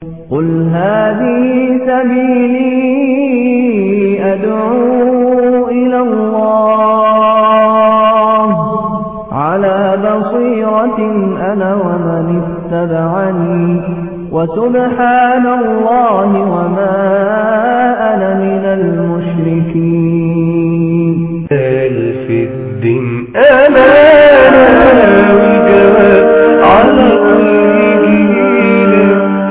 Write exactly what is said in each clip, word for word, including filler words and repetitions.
قل هذه سبيلي أدعو إلى الله على بصيرة أنا ومن اتبعني وسبحان الله وما أنا من المشركين. ألف الدين أمانة والجواب على كل جيل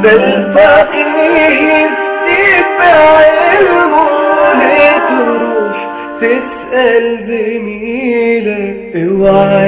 تلفقني استفاع المولى تروح تسأل زميلك اوعى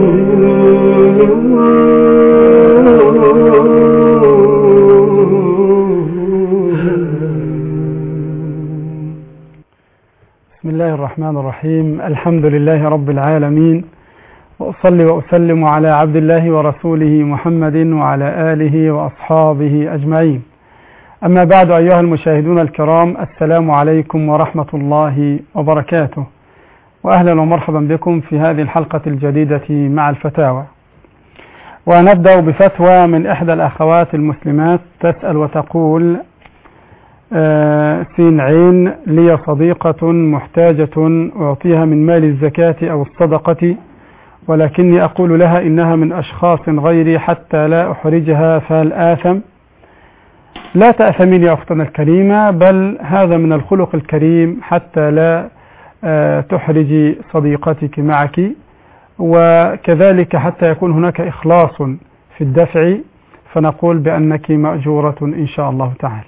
بسم الله الرحمن الرحيم. الحمد لله رب العالمين، وأصلي وأسلم على عبد الله ورسوله محمد وعلى آله وأصحابه أجمعين. أما بعد، أيها المشاهدون الكرام، السلام عليكم ورحمة الله وبركاته، وأهلا ومرحبا بكم في هذه الحلقة الجديدة مع الفتاوى. ونبدأ بفتوى من إحدى الأخوات المسلمات تسأل وتقول: آه سين عين لي صديقة محتاجة أعطيها من مال الزكاة أو الصدقة، ولكني أقول لها إنها من أشخاص غيري حتى لا أحرجها، فهل آثم؟ لا تأثمين يا أختنا الكريمة، بل هذا من الخلق الكريم حتى لا آه تحرجي صديقتك معك، وكذلك حتى يكون هناك إخلاص في الدفع، فنقول بأنك مأجورة إن شاء الله تعالى.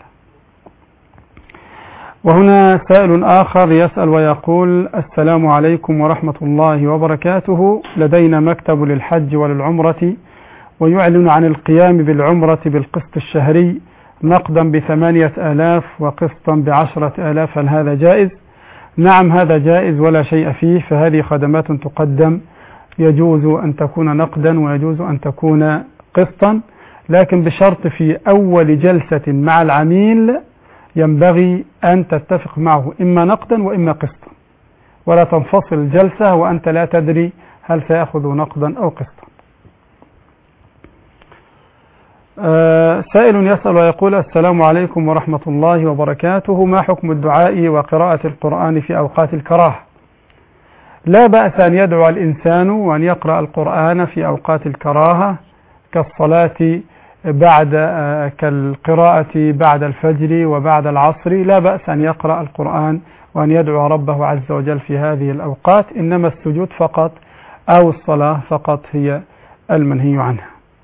وهنا سائل آخر يسأل ويقول: السلام عليكم ورحمة الله وبركاته، لدينا مكتب للحج وللعمرة، ويعلن عن القيام بالعمرة بالقسط الشهري نقدا بثمانية آلاف وقسطا بعشرة آلاف، هل هذا جائز؟ نعم، هذا جائز ولا شيء فيه، فهذه خدمات تقدم، يجوز أن تكون نقدا ويجوز أن تكون قسطا، لكن بشرط في أول جلسة مع العميل ينبغي أن تتفق معه إما نقدا وإما قسطا، ولا تنفصل الجلسة وأنت لا تدري هل سيأخذ نقدا أو قسطا. آه سائل يسأل ويقول: السلام عليكم ورحمة الله وبركاته، ما حكم الدعاء وقراءة القرآن في أوقات الكراهة؟ لا بأس أن يدعو الإنسان وأن يقرأ القرآن في أوقات الكراهة كالصلاة بعد آه كالقراءة بعد الفجر وبعد العصر، لا بأس أن يقرأ القرآن وأن يدعو ربه عز وجل في هذه الأوقات، إنما السجود فقط أو الصلاة فقط هي المنهي عنها.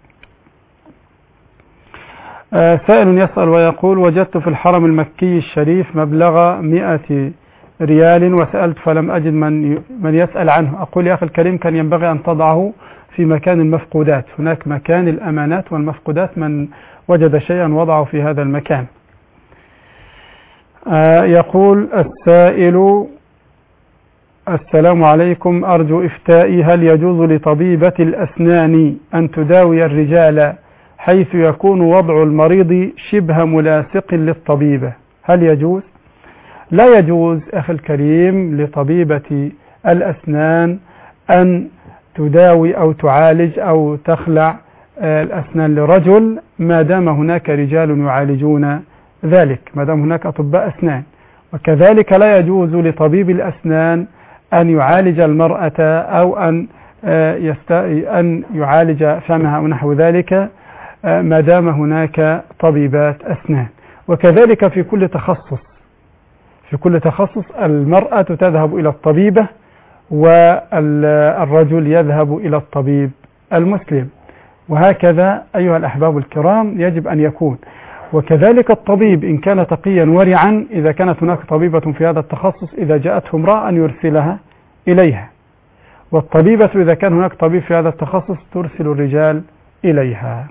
آه سائل يسأل ويقول: وجدت في الحرم المكي الشريف مبلغ مئة ريال وسألت فلم أجد من من يسأل عنه. أقول يا أخي الكريم، كان ينبغي أن تضعه في مكان المفقودات، هناك مكان الأمانات والمفقودات، من وجد شيئا وضعه في هذا المكان. آه يقول السائل: السلام عليكم، أرجو إفتائي، هل يجوز لطبيبة الأسنان أن تداوي الرجال حيث يكون وضع المريض شبه ملاصق للطبيبة؟ هل يجوز؟ لا يجوز أخي الكريم لطبيبة الأسنان أن تداوي أو تعالج أو تخلع الأسنان لرجل ما دام هناك رجال يعالجون ذلك، ما دام هناك أطباء أسنان. وكذلك لا يجوز لطبيب الأسنان أن يعالج المرأة أو أن أن يعالج فمها أو نحو ذلك ما دام هناك طبيبات أسنان. وكذلك في كل تخصص في كل تخصص المرأة تذهب إلى الطبيبة والرجل يذهب إلى الطبيب المسلم، وهكذا أيها الأحباب الكرام يجب أن يكون. وكذلك الطبيب إن كان تقيا ورعا، إذا كانت هناك طبيبة في هذا التخصص إذا جاءته امرأة أن يرسلها إليها، والطبيبة إذا كان هناك طبيب في هذا التخصص ترسل الرجال إليها.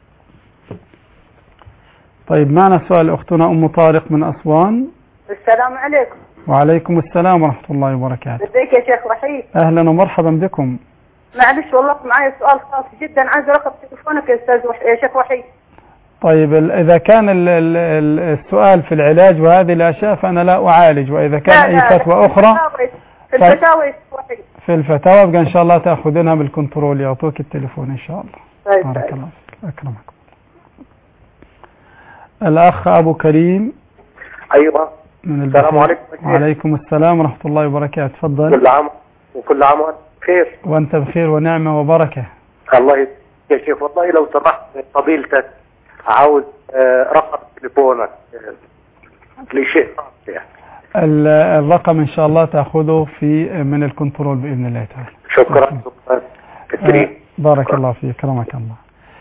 طيب، معنا سؤال أختنا أم طارق من أسوان. السلام عليكم. وعليكم السلام ورحمة الله وبركاته. ازيك يا شيخ وحيد؟ أهلا ومرحبا بكم. معلش والله معي سؤال خاص جدا، عايز رقم تليفونك يا أستاذ وح... يا شيخ وحيد. طيب، إذا كان ال ال السؤال في العلاج وهذه الأشياء فأنا لا أعالج، وإذا كان لا أي لا فتوى لا أخرى في الفتاوى يا شيخ وحيد. في الفتاوى بقى إن شاء الله تأخذينها بالكنترول، يعطوك التليفون إن شاء الله. طيب بارك طيب. الله فيك، أكرمكم. الأخ أبو كريم. أيوة. من السلام عليكم. وعليكم السلام ورحمة الله وبركاته. تفضل. كل عام وكل عام وأنت بخير. وأنت بخير ونعمة وبركة. الله يسلمك يا شيخ. والله لو سمحت فضيلتك عاوز رقم تليفونك لشيء خاص يعني. الرقم إن شاء الله تأخذه في من الكنترول بإذن الله تعالى. شكرا كثير. بارك شكرا. الله فيك. كرمك الله.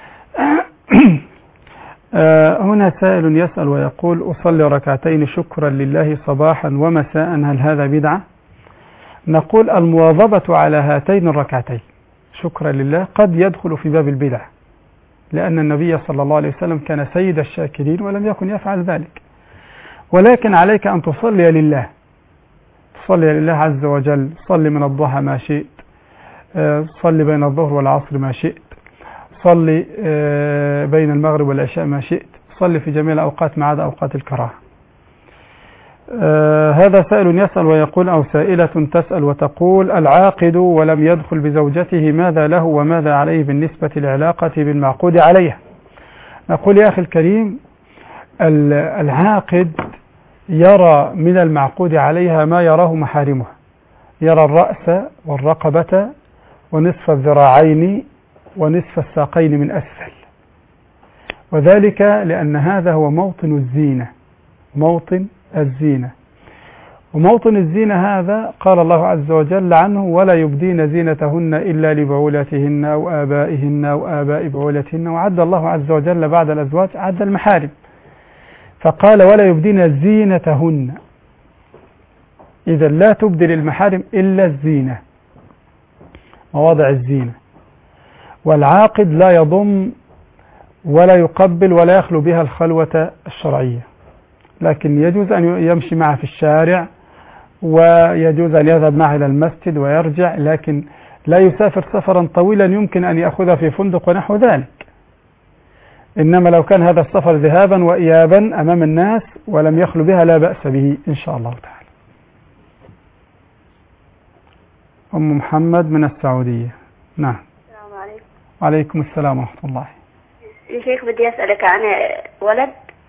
هنا سائل يسأل ويقول: أصلي ركعتين شكرا لله صباحا ومساء، هل هذا بدعة؟ نقول: المواظبة على هاتين الركعتين شكرا لله قد يدخل في باب البدع، لأن النبي صلى الله عليه وسلم كان سيد الشاكرين ولم يكن يفعل ذلك. ولكن عليك أن تصلي لله، تصلي لله عز وجل. صلي من الضحى ما شئت، صلي بين الظهر والعصر ما شئت، صلي بين المغرب والعشاء ما شئت، صلي في جميع الأوقات ما عدا أوقات الكراهة. هذا سائل يسأل ويقول، أو سائلة تسأل وتقول: العاقد ولم يدخل بزوجته ماذا له وماذا عليه بالنسبة للعلاقة بالمعقود عليها؟ نقول: يا أخي الكريم، العاقد يرى من المعقود عليها ما يراه محارمه، يرى الرأس والرقبة ونصف الذراعين ونصف الساقين من أسفل، وذلك لأن هذا هو موطن الزينة، موطن الزينة. وموطن الزينة هذا قال الله عز وجل عنه: ولا يبدين زينتهن إلا لبعولتهن أو آبائهن أو آباء بعولتهن. وعد الله عز وجل بعد الأزواج عد المحارم، فقال: ولا يبدين زينتهن. إذا لا تبدي للمحارم إلا الزينة، مواضع الزينة. والعاقد لا يضم ولا يقبل ولا يخلو بها الخلوة الشرعية، لكن يجوز أن يمشي معه في الشارع، ويجوز أن يذهب معه إلى المسجد ويرجع، لكن لا يسافر سفرا طويلا يمكن أن يأخذ في فندق ونحو ذلك. إنما لو كان هذا السفر ذهابا وإيابا أمام الناس ولم يخلو بها لا بأس به إن شاء الله تعالى. أم محمد من السعودية. نعم. السلام عليكم. وعليكم السلام ورحمة الله. يا شيخ بدي أسألك عن ولد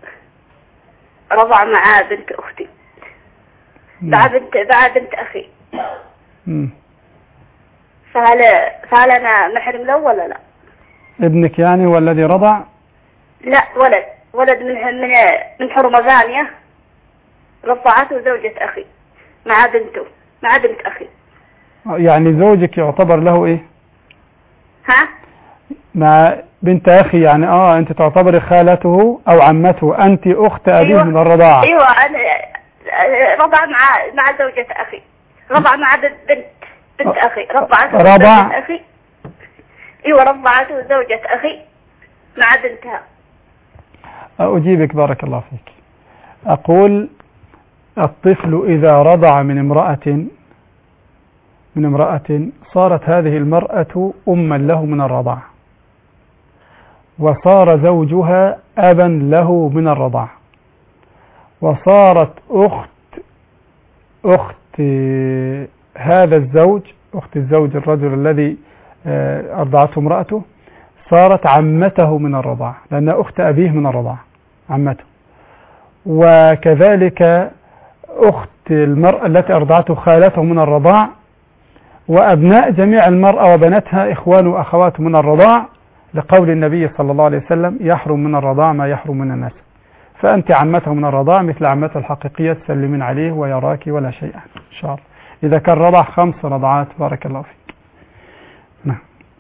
رضع مع بنت أختي. مع بنت مع بنت أخي. مم. فهل فهل أنا محرم له ولا لا؟ ابنك يعني هو الذي رضع؟ لا، ولد ولد من من من حرمة ثانية رضعته زوجة أخي مع بنته مع بنت أخي. يعني زوجك يعتبر له إيه؟ ها؟ مع بنت أخي يعني آه أنت تعتبر خالته أو عمته، أنت أخت أبيه. أيوة. من الرضاعة. أيوة، أنا رضع مع مع زوجة أخي، رضع مع بنت بنت أخي، رضعته رضع بنت أخي. أيوة، رضعته زوجة أخي مع بنتها. أجيبك بارك الله فيك. أقول: الطفل إذا رضع من امرأة من امرأة صارت هذه المرأة أما له من الرضاعة، وصار زوجها أبا له من الرضاعة، وصارت أخت أخت هذا الزوج، أخت الزوج الرجل الذي أرضعته امرأته، صارت عمته من الرضاعة، لأنها أخت أبيه من الرضاعة، عمته. وكذلك أخت المرأة التي أرضعته خالته من الرضاع، وأبناء جميع المرأة وبناتها إخوان وأخوات من الرضاع، لقول النبي صلى الله عليه وسلم: يحرم من الرضاع ما يحرم من النسب. فأنت عمته من الرضاع مثل عمته الحقيقية، تسلمين عليه ويراك ولا شيء إن شاء الله، إذا كان رضع خمس رضعات. بارك الله فيك. نعم.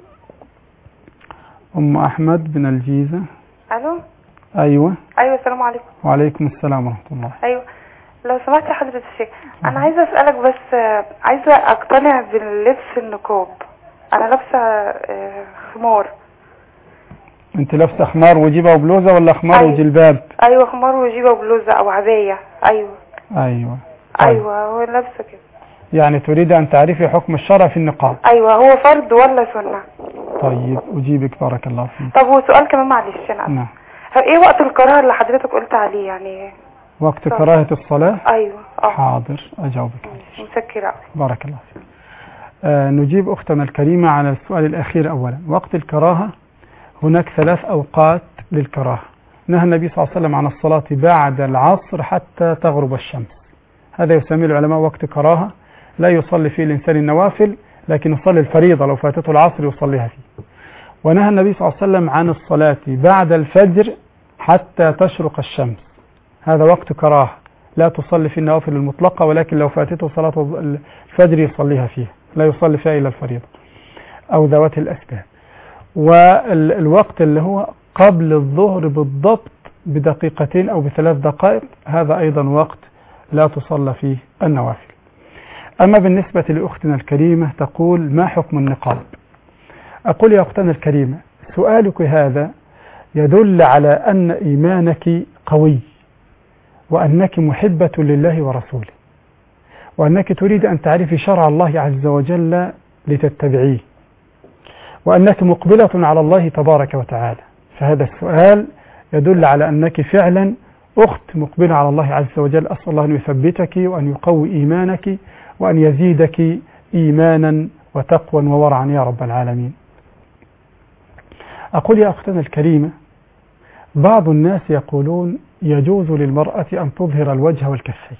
أم أحمد من الجيزة. ألو. أيوة. أيوة، السلام عليكم. وعليكم السلام ورحمة الله. أيوة، لو سمحت يا حضرة الشيخ، أنا عايزة أسألك بس، عايزة أقتنع باللبس النقاب. أنا لابسة خمار. أنت لابسة خمار وجيبة وبلوزة ولا خمار أيوة. وجلباب؟ أيوة، خمار وجيبة وبلوزة أو عباية. أيوة. أيوة. أيوة، هو لابسة كده. يعني تريد أن تعرفي حكم الشرع في النقاب؟ أيوة، هو فرض ولا سنة؟ طيب أجيبك بارك الله فيك. طب وسؤال كمان معلش أنا. نعم. إيه وقت الكراهة اللي حضرتك قلت عليه يعني؟ وقت كراهة الصلاة؟ أيوة. أه. حاضر أجاوبك. متشكرة. بارك الله فيك. آه نجيب أختنا الكريمة على السؤال الأخير أولا. وقت الكراهة هناك ثلاث أوقات للكراهة. نهى النبي صلى الله عليه وسلم عن الصلاة بعد العصر حتى تغرب الشمس. هذا يسميه العلماء وقت كراهة، لا يصلي فيه الإنسان النوافل، لكن يصلي الفريضة لو فاتته العصر يصليها فيه. ونهى النبي صلى الله عليه وسلم عن الصلاة بعد الفجر حتى تشرق الشمس، هذا وقت كراهة، لا تصلي في النوافل المطلقة، ولكن لو فاتته صلاة الفجر يصليها فيها، لا يصلي فيها إلا الفريضة أو ذوات الأسباب. والوقت اللي هو قبل الظهر بالضبط بدقيقتين أو بثلاث دقائق، هذا أيضا وقت لا تصلى فيه النوافل. أما بالنسبة لأختنا الكريمة تقول: ما حكم النقاب؟ أقول يا أختنا الكريمة، سؤالك هذا يدل على أن إيمانك قوي، وأنك محبة لله ورسوله، وأنك تريد أن تعرفي شرع الله عز وجل لتتبعيه، وأنك مقبلة على الله تبارك وتعالى. فهذا السؤال يدل على أنك فعلا أخت مقبلة على الله عز وجل. أسأل الله أن يثبتك وأن يقوي إيمانك وأن يزيدك إيمانا وتقوى وورعا يا رب العالمين. أقول يا أختنا الكريمة، بعض الناس يقولون يجوز للمرأة أن تظهر الوجه والكفين،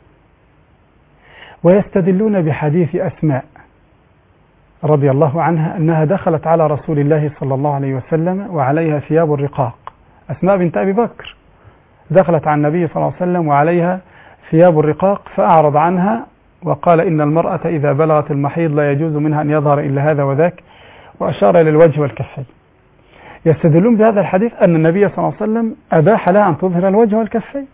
ويستدلون بحديث أسماء رضي الله عنها أنها دخلت على رسول الله صلى الله عليه وسلم وعليها ثياب الرقاق. أسماء بنت أبي بكر دخلت على النبي صلى الله عليه وسلم وعليها ثياب الرقاق، فأعرض عنها وقال: إن المرأة إذا بلغت المحيض لا يجوز منها أن يظهر إلا هذا وذاك، وأشار إلى الوجه والكفين. يستدلون بهذا الحديث أن النبي صلى الله عليه وسلم أباح لها أن تظهر الوجه والكفين.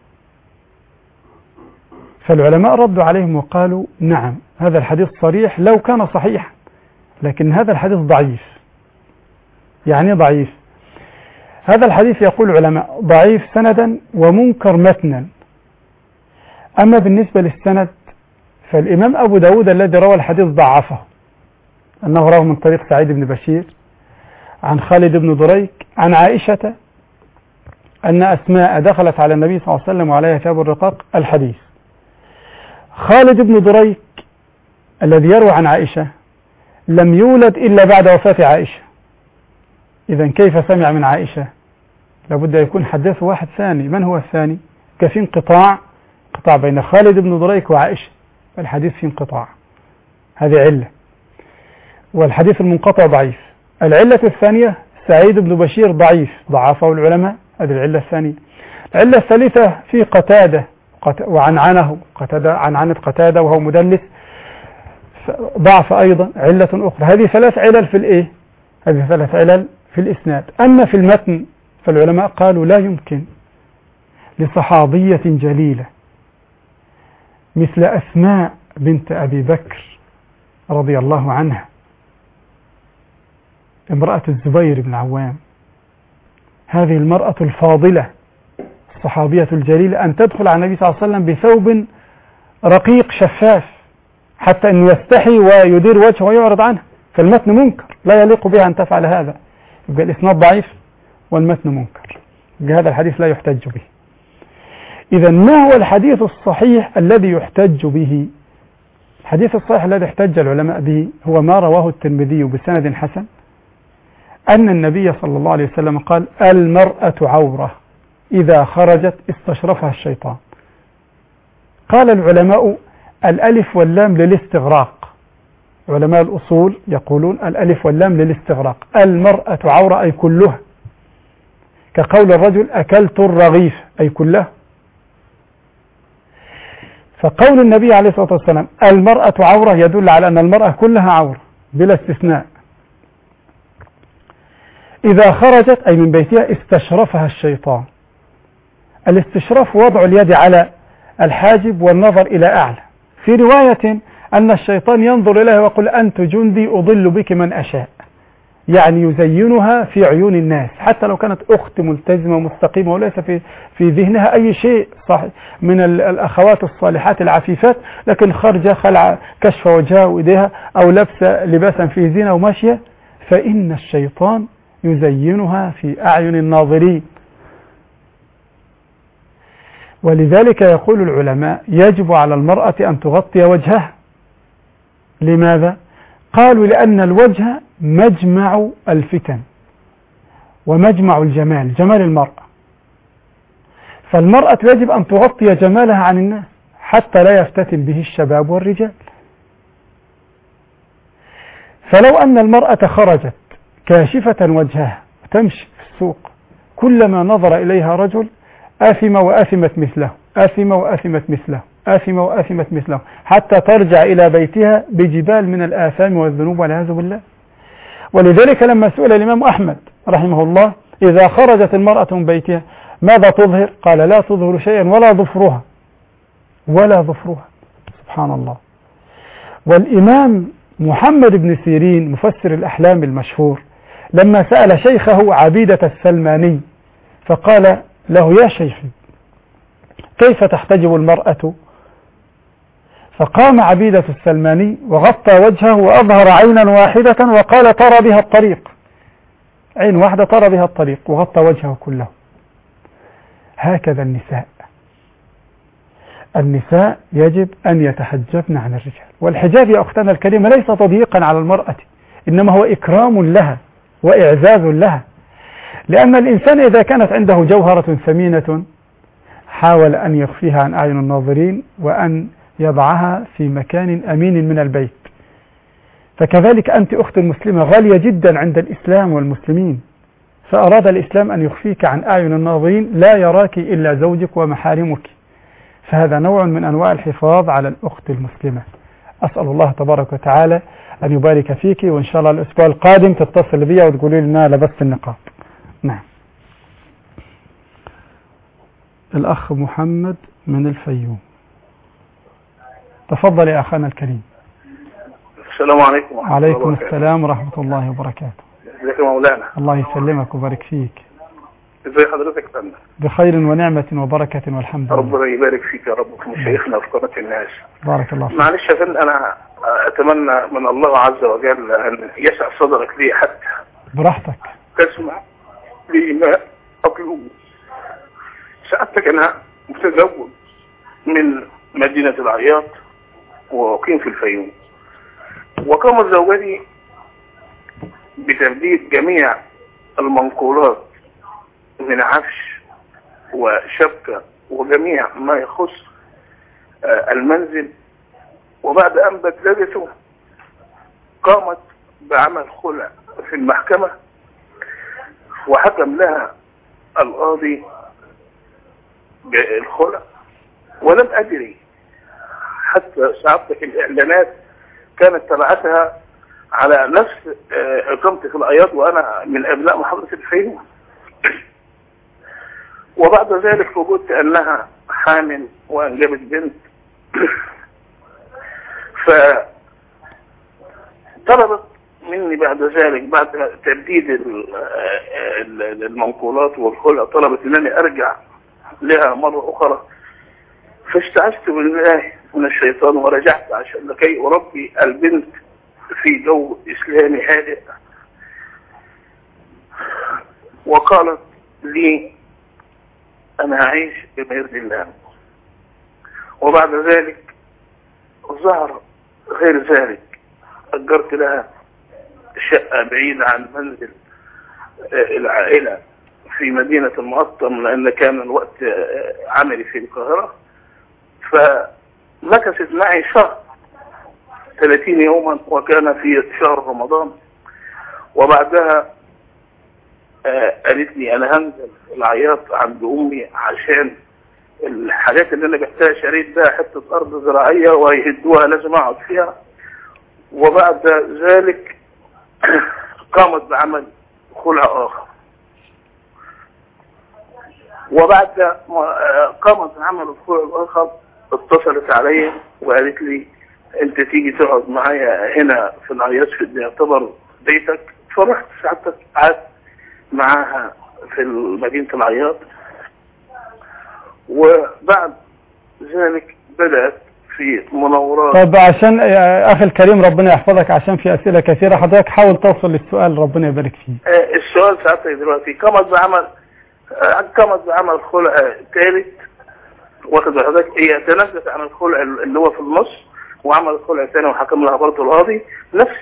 فالعلماء ردوا عليهم وقالوا: نعم، هذا الحديث صريح لو كان صحيحا، لكن هذا الحديث ضعيف. يعني ضعيف؟ هذا الحديث يقول العلماء ضعيف سندا ومنكر متنا. أما بالنسبة للسند فالإمام أبو داود الذي روى الحديث ضعفه، أنه روى من طريق سعيد بن بشير عن خالد بن دريك عن عائشة أن أسماء دخلت على النبي صلى الله عليه وسلم وعليها ثياب الرقاق. الحديث خالد بن دريك الذي يروى عن عائشة لم يولد إلا بعد وفاة عائشة، إذا كيف سمع من عائشة؟ لابد يكون حدث واحد ثاني. من هو الثاني؟ كفي انقطاع انقطاع بين خالد بن دريك وعائشة، الحديث في انقطاع، هذه علة، والحديث المنقطع ضعيف. العلة الثانية سعيد بن بشير ضعيف، ضعفه العلماء، هذه العلة الثانية. العلة الثالثة في قتادة وعنعنه قتادة عنعنة قتادة وهو مدلس، ضعف أيضا، علة أخرى. هذه ثلاث علل في الإيه؟ هذه ثلاث علل في الإسناد. أما في المتن فالعلماء قالوا لا يمكن لصحابية جليلة مثل أسماء بنت أبي بكر رضي الله عنها امرأة الزبير بن العوام، هذه المرأة الفاضلة الصحابية الجليلة، أن تدخل على النبي صلى الله عليه وسلم بثوب رقيق شفاف حتى أن يستحي ويدير وجهه ويعرض عنه. فالمتن منكر، لا يليق بها أن تفعل هذا. يبقى الإسناد ضعيف والمتن منكر، هذا الحديث لا يحتج به. إذا ما هو الحديث الصحيح الذي يحتج به؟ الحديث الصحيح الذي احتج العلماء به هو ما رواه الترمذي بسند حسن أن النبي صلى الله عليه وسلم قال: المرأة عورة إذا خرجت استشرفها الشيطان. قال العلماء: الألف واللام للاستغراق، علماء الأصول يقولون الألف واللام للاستغراق، المرأة عورة أي كلها، كقول الرجل أكلت الرغيف أي كله. فقول النبي عليه الصلاة والسلام المرأة عورة يدل على أن المرأة كلها عورة بلا استثناء. إذا خرجت أي من بيتها استشرفها الشيطان. الاستشراف وضع اليد على الحاجب والنظر إلى أعلى. في رواية أن الشيطان ينظر إليها ويقول: أنت جندي أضل بك من أشاء، يعني يزينها في عيون الناس، حتى لو كانت أخت ملتزمة ومستقيمة وليس في في ذهنها أي شيء صح من الأخوات الصالحات العفيفات، لكن خارجة خلع كشف وجهها وإيديها أو لبسة لباسا فيه زينة وماشية، فإن الشيطان يزينها في أعين الناظرين. ولذلك يقول العلماء: يجب على المرأة أن تغطي وجهها. لماذا؟ قالوا: لأن الوجه مجمع الفتن ومجمع الجمال، جمال المرأة، فالمرأة يجب أن تغطي جمالها عن الناس حتى لا يفتتن به الشباب والرجال. فلو أن المرأة خرجت كاشفة وجهها تمشي في السوق كلما نظر إليها رجل آثم وآثمت مثله، آثم وآثمت مثله، آثم وآثمت مثله، حتى ترجع إلى بيتها بجبال من الآثام والذنوب والعياذ بالله. ولذلك لما سئل الإمام أحمد رحمه الله إذا خرجت المرأة من بيتها ماذا تظهر؟ قال لا تظهر شيئا ولا ظفرها ولا ظفرها. سبحان الله. والإمام محمد بن سيرين مفسر الأحلام المشهور لما سأل شيخه عبيدة السلماني فقال له يا شيخي كيف تحتجب المرأة؟ فقام عبيدة السلماني وغطى وجهه وأظهر عينا واحدة وقال ترى بها الطريق، عين واحدة ترى بها الطريق، وغطى وجهه كله. هكذا النساء النساء يجب أن يتحجبن عن الرجال. والحجاب يا أختنا الكريمة ليس تضييقا على المرأة، إنما هو إكرام لها وإعزاز لها، لأن الإنسان إذا كانت عنده جوهرة ثمينة حاول أن يخفيها عن أعين الناظرين وأن يضعها في مكان أمين من البيت. فكذلك أنت أخت المسلمة غالية جدا عند الإسلام والمسلمين، فأراد الإسلام أن يخفيك عن أعين الناظرين لا يراك إلا زوجك ومحارمك، فهذا نوع من أنواع الحفاظ على الأخت المسلمة. أسأل الله تبارك وتعالى أن يبارك فيك، وإن شاء الله الأسبوع القادم تتصل بي وتقولي لنا لبست النقاب. نعم. الأخ محمد من الفيوم، تفضل يا أخانا الكريم. السلام عليكم ورحمة الله وعليكم السلام ورحمة الله وبركاته. ازيك يا مولانا؟ الله يسلمك ويبارك فيك. ازي حضرتك يا فندم؟ بخير ونعمة وبركة والحمد لله. ربنا يبارك فيك يا رب وفي مشايخنا وفي قناة الناس. بارك الله فيك. معلش يا فندم أنا أتمنى من الله عز وجل أن يسع صدرك لي حتى براحتك تسمع لي ما أطلب. سألتك أنا متزوج من مدينة العياط وأقيم في الفيوم، وقامت زوجتي بتبديل جميع المنقولات من عفش وشبكة وجميع ما يخص المنزل، وبعد أن بدلته قامت بعمل خلع في المحكمة وحكم لها القاضي بالخلع، ولم أدري حتى ساعتك الإعلانات كانت تبعتها على نفس إقامتي في العياط وأنا من أبناء محافظة الفيوم. وبعد ذلك وجدت أنها حامل وأنجبت بنت، فطلبت مني بعد ذلك بعد تبديد المنقولات والخلع طلبت أنني أرجع لها مرة أخرى، فاستعذت بالله من الشيطان ورجعت عشان لكي أربي البنت في جو إسلامي هادئ. وقالت لي أنا هعيش بما يرضي الله. وبعد ذلك ظهر غير ذلك، أجرت لها شقة بعيدة عن منزل العائلة في مدينة المقطم لأن كان الوقت عملي في القاهرة، فمكثت معي شهر ثلاثين يوما وكان في شهر رمضان. وبعدها قالت لي أنا هنزل العياط عند أمي عشان الحاجات اللي أنا بحتاج شريت بها حتة أرض زراعية وهيهدوها لازم أقعد فيها. وبعد ذلك قامت بعمل خلع آخر، وبعد قامت بعمل الخلع الآخر اتصلت علي وقالت لي أنت تيجي تقعد معايا هنا في العياط في يعتبر بيتك. فرحت ساعتها قعدت معاها في مدينة العياط، وبعد ذلك بدأت في مناورات. طب عشان يا أخي الكريم ربنا يحفظك، عشان في أسئلة كثيرة حضرتك حاول توصل للسؤال ربنا يبارك فيه. السؤال ساعتها دلوقتي قامت بعمل قامت بعمل خلع ثالث، واخد حضرتك هي تنازلت عن الخلع اللي هو في النص وعمل خلع ثاني وحكم لها برضه القاضي نفس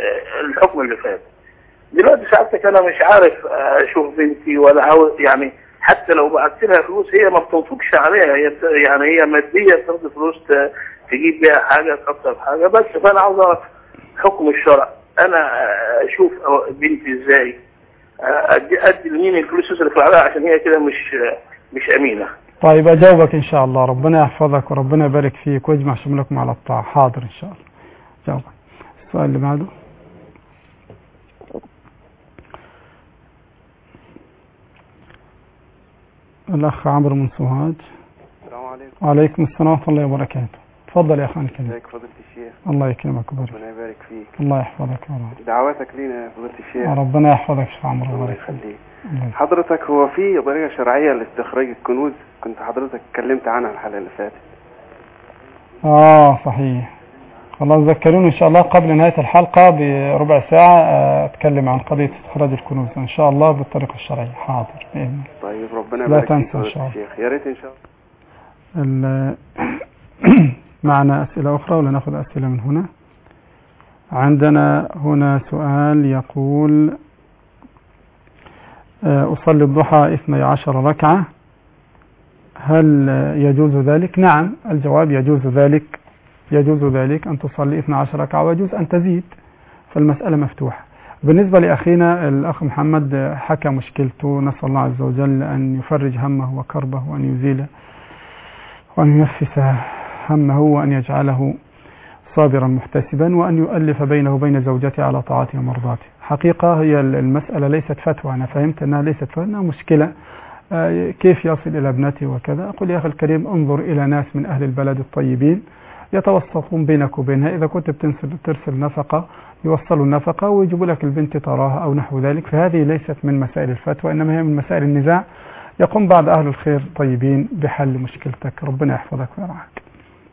الحكم اللي فات. دلوقتي ساعتك انا مش عارف اشوف بنتي ولا عاوز، يعني حتى لو بعت لها فلوس هي ما بتنفقش عليها، هي يعني هي ماديه، تاخد فلوس تجيب بيها حاجه تكسر حاجه بس. فانا عاوز اعرف حكم الشرع، انا اشوف بنتي ازاي، ادي ادي لمين الفلوس يصرف عليها عشان هي كده مش مش امينه. طيب اجاوبك ان شاء الله، ربنا يحفظك وربنا يبارك فيك ويجمع شملكم على الطاعه. حاضر ان شاء الله. جاوبك. السؤال اللي بعده. الاخ عمرو من سوهاج. السلام عليكم. وعليكم السلام ورحمه الله وبركاته. تفضل يا اخواني الكريم. ازيك فضيلة الشيخ؟ الله يكرمك ويبارك. ربنا يبارك فيك. الله يحفظك يا رب. دعواتك لينا يا فضيلة الشيخ. ربنا يحفظك يا عمرو. الله يخليك. حضرتك هو في طريقة شرعية لاستخراج الكنوز كنت حضرتك اتكلمت عنها الحلقة اللي فاتت. اه صحيح. خلاص ذكروني ان شاء الله قبل نهاية الحلقة بربع ساعة اتكلم عن قضية استخراج الكنوز ان شاء الله بالطريقة الشرعية. حاضر بإذن. طيب ربنا يبارك فيك. لا تنسى ان شاء الله. يا ريت ان شاء الله. معنا أسئلة أخرى ولا نأخذ أسئلة من هنا؟ عندنا هنا سؤال يقول أصلي الضحى اثني عشر ركعة، هل يجوز ذلك؟ نعم، الجواب يجوز ذلك، يجوز ذلك أن تصلي اثني عشر ركعة ويجوز أن تزيد، فالمسألة مفتوحة. بالنسبة لأخينا الأخ محمد حكى مشكلته، نسأل الله عز وجل أن يفرج همه وكربه وأن يزيله وأن ينفس همه وأن يجعله صابرا محتسبا وأن يؤلف بينه وبين زوجته على طاعته ومرضاته. حقيقة هي المسألة ليست فتوى، أنا فهمت أنها ليست فتوى، أنها مشكلة كيف يصل إلى ابنته وكذا. أقول يا أخي الكريم انظر إلى ناس من أهل البلد الطيبين يتوسطون بينك وبينها، إذا كنت بترسل ترسل نفقة يوصلوا النفقة ويجيبوا لك البنت تراها أو نحو ذلك، فهذه ليست من مسائل الفتوى إنما هي من مسائل النزاع، يقوم بعض أهل الخير طيبين بحل مشكلتك. ربنا يحفظك ويرعاك.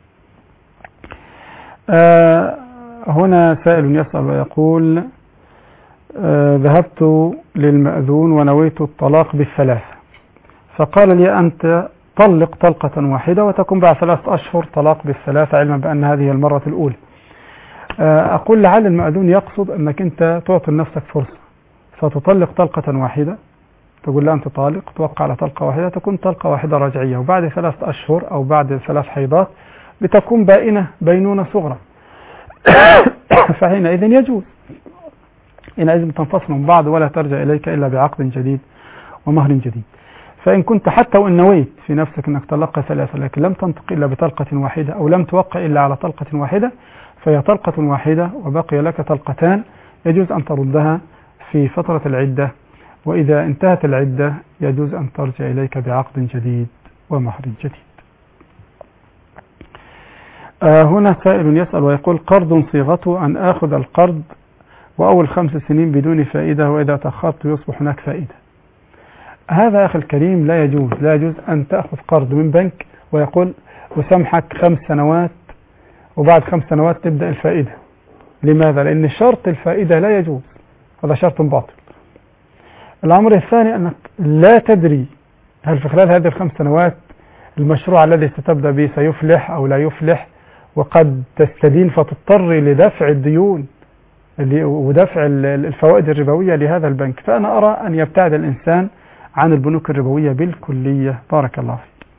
آه هنا سائل يسأل ويقول آه ذهبت للمأذون ونويت الطلاق بالثلاثة، فقال لي أنت طلق طلقة واحدة وتكون بعد ثلاثة أشهر طلاق بالثلاثة، علما بأن هذه المرة الأولى. آه أقول لعل المأذون يقصد أنك أنت تعطي لنفسك فرصة فتطلق طلقة واحدة، تقول لا أنت طالق، توقع على طلقة واحدة، تكون طلقة واحدة رجعية، وبعد ثلاثة أشهر أو بعد ثلاث حيضات بتكون بائنة بينونة صغرى. فحينئذ يجوز، حينئذ تنفصل من بعض ولا ترجع إليك إلا بعقد جديد ومهر جديد. فإن كنت حتى وإن نويت في نفسك أنك طلقت ثلاثة لكن لم تنطق إلا بطلقة واحدة أو لم توقع إلا على طلقة واحدة فهي طلقة واحدة وبقي لك طلقتان، يجوز أن تردها في فترة العدة، وإذا انتهت العدة يجوز أن ترجع إليك بعقد جديد ومهر جديد. آه هنا سائل يسأل ويقول قرض صيغته أن آخذ القرض وأول خمس سنين بدون فائدة وإذا تأخرت يصبح هناك فائدة. هذا أخي الكريم لا يجوز، لا يجوز أن تأخذ قرض من بنك ويقول وسمحك خمس سنوات وبعد خمس سنوات تبدأ الفائدة. لماذا؟ لأن شرط الفائدة لا يجوز، هذا شرط باطل. الأمر الثاني أنك لا تدري هل في خلال هذه الخمس سنوات المشروع الذي ستبدأ به سيفلح أو لا يفلح، وقد تستدين فتضطر لدفع الديون ودفع الفوائد الربوية لهذا البنك. فأنا أرى أن يبتعد الإنسان عن البنوك الربوية بالكلية. بارك الله فيك.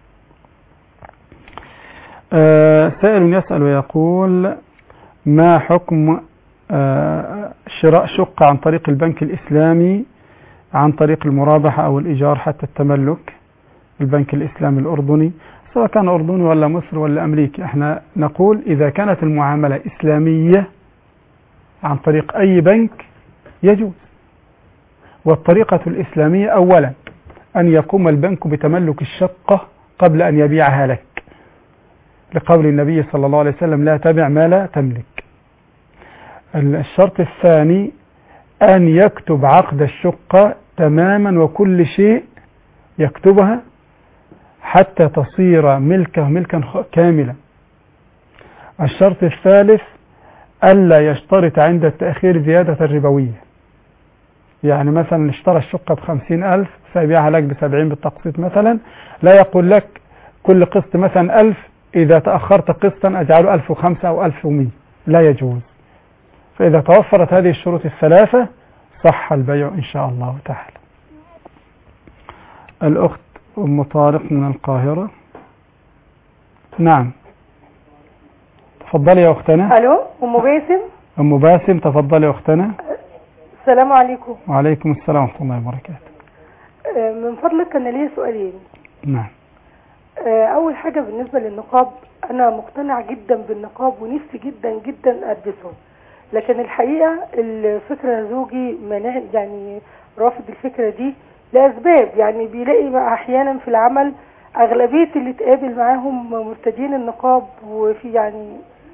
آه سائل يسأل ويقول ما حكم آه شراء شقة عن طريق البنك الإسلامي عن طريق المرابحة أو الإيجار حتى التملك، البنك الإسلامي الأردني سواء كان أردني ولا مصر ولا أمريكي. احنا نقول إذا كانت المعاملة إسلامية عن طريق أي بنك يجوز. والطريقة الإسلامية أولا أن يقوم البنك بتملك الشقة قبل أن يبيعها لك، لقول النبي صلى الله عليه وسلم لا تبع ما لا تملك. الشرط الثاني أن يكتب عقد الشقة تماما وكل شيء يكتبها حتى تصير ملكه ملكا كاملا. الشرط الثالث ألا يشترط عند التأخير زيادة الربوية، يعني مثلا اشترى الشقة بخمسين ألف سيبيعها لك بسبعين بالتقسيط مثلا، لا يقول لك كل قسط مثلا ألف إذا تأخرت قسطا أجعله ألف وخمسة أو ألف ومئة، لا يجوز. فإذا توفرت هذه الشروط الثلاثة صح البيع إن شاء الله تعالى. الأخت أم طارق من القاهرة. نعم تفضلي يا أختنا. ألو أم باسم. أم باسم تفضلي يا أختنا. السلام عليكم. وعليكم السلام ورحمة الله وبركاته. من فضلك أنا ليا سؤالين. نعم. أول حاجة بالنسبة للنقاب، أنا مقتنع جدا بالنقاب ونفسي جدا جدا ألبسه، لكن الحقيقة الفكرة زوجي منع، يعني رافض الفكرة دي لأسباب، يعني بيلاقي أحيانا في العمل أغلبية اللي تقابل معاهم مرتدين النقاب، وفي يعني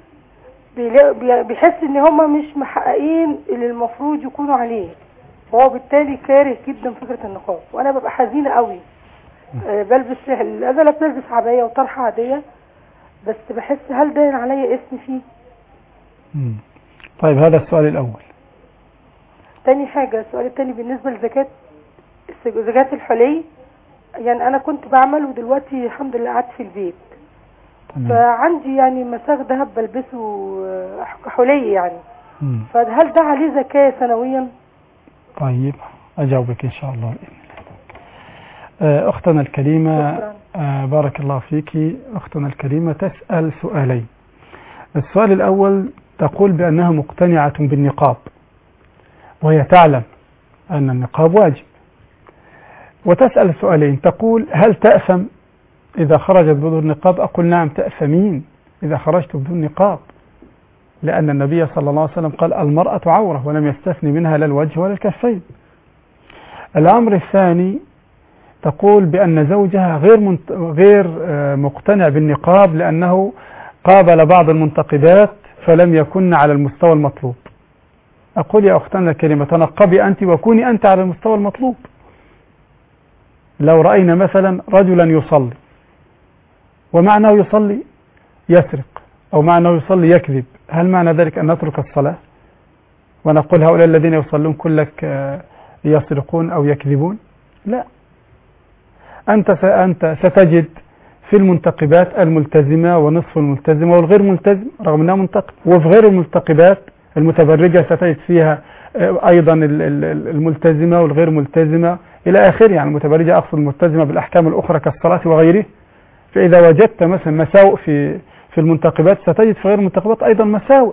بيحس ان هم مش محققين اللي المفروض يكونوا عليه، وهو بالتالي كاره جدا فكرة النقاب، وانا ببقى حزينة قوي. أه بلبس انا بلبس عباية وطرحة عادية، بس بحس هل ده عليا اسم فيه؟ مم. طيب هذا السؤال الاول. تاني حاجة، السؤال التاني بالنسبة لزكاة زكاة الحلي، يعني انا كنت بعمل ودلوقتي الحمد لله قعدت في البيت، فعندي يعني مساغ ذهب بلبسه حلي يعني، مم. فهل ده عليه زكاة سنويا؟ طيب أجاوبك إن شاء الله بإذن الله. أختنا الكريمة آه بارك الله فيك. أختنا الكريمة تسأل سؤالين. السؤال الأول تقول بأنها مقتنعة بالنقاب، وهي تعلم أن النقاب واجب، وتسأل سؤالين، تقول هل تأثم إذا خرجت بدون نقاب؟ أقول نعم تأثمين إذا خرجت بدون نقاب، لأن النبي صلى الله عليه وسلم قال المرأة عورة، ولم يستثني منها لا الوجه ولا الكفين. الأمر الثاني تقول بأن زوجها غير منت... غير مقتنع بالنقاب، لأنه قابل بعض المنتقدات فلم يكن على المستوى المطلوب. أقول يا أختنا الكريمة تنقبي أنت وكوني أنت على المستوى المطلوب. لو رأينا مثلا رجلا يصلي ومعناه يصلي يسرق، أو معناه يصلي يكذب، هل معنى ذلك أن نترك الصلاة ونقول هؤلاء الذين يصلون كلك يسرقون أو يكذبون؟ لا، أنت أنت ستجد في المنتقبات الملتزمة ونصف الملتزمة والغير ملتزم رغم أنها منتقب، وفي غير المنتقبات المتبرجة ستجد فيها أيضا الملتزمة والغير ملتزمة إلى آخره، يعني المتبرجة أقصد الملتزمة بالأحكام الأخرى كالصلاة وغيره. فإذا وجدت مثلا مساوئ في في المنتقبات ستجد في غير المنتقبات أيضا مساوئ،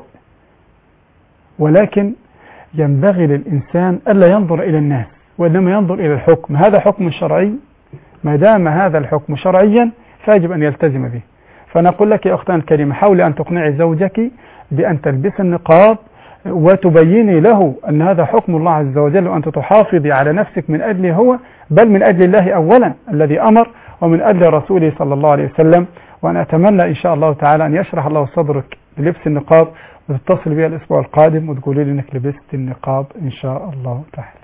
ولكن ينبغي للإنسان ألا ينظر إلى الناس وإنما ينظر إلى الحكم. هذا حكم شرعي، ما دام هذا الحكم شرعيا فيجب أن يلتزم به. فنقول لك يا أختنا الكريمة حاولي أن تقنعي زوجك بأن تلبس النقاب وتبيني له أن هذا حكم الله عز وجل، وأنت تحافظي على نفسك من أجله هو، بل من أجل الله أولا الذي أمر، ومن أجل رسوله صلى الله عليه وسلم. وأنا أتمنى إن شاء الله تعالى أن يشرح الله صدرك بلبس النقاب، وتتصل بي الأسبوع القادم وتقولي لي أنك لبست النقاب إن شاء الله تعالى.